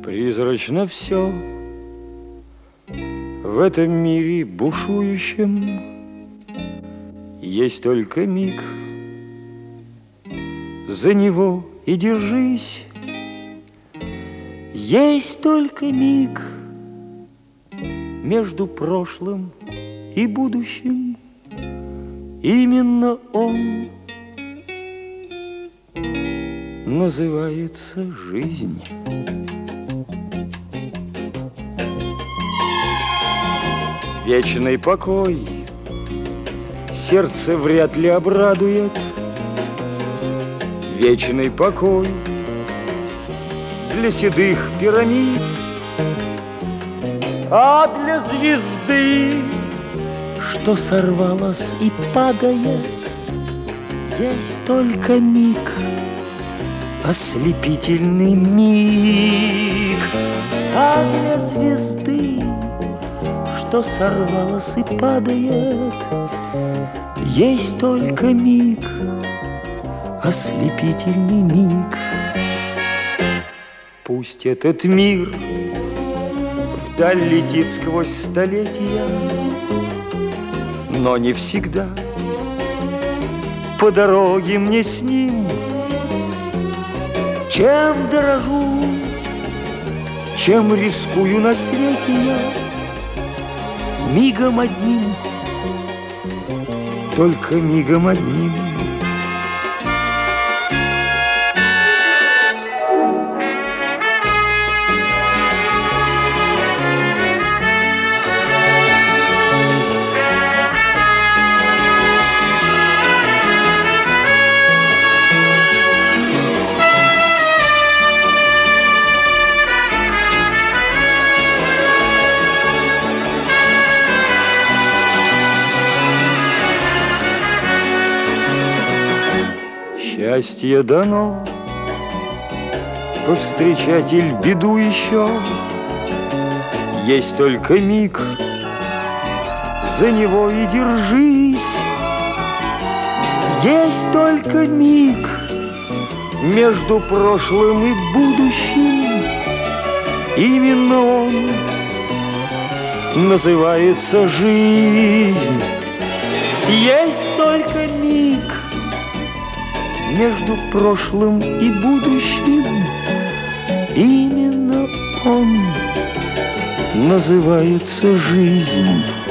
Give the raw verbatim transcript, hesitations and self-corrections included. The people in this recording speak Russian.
Призрачно все в этом мире бушующем. Есть только миг, за него и держись. Есть только миг между прошлым и будущим. Именно он называется жизнь. Вечный покой сердце вряд ли обрадует. Вечный покой для седых пирамид, а для звезды, что сорвалась и падает, есть только миг, ослепительный миг. А для звезды, что сорвалась и падает, есть только миг, ослепительный миг. Пусть этот мир вдаль летит сквозь столетия, но не всегда по дороге мне с ним. Чем дорогу, чем рискую на свете я, мигом одним, только мигом одним. Счастье дано повстречать иль беду еще. Есть только миг, за него и держись. Есть только миг между прошлым и будущим. Именно он называется жизнь. Есть только миг между прошлым и будущим. Именно он называется жизнь.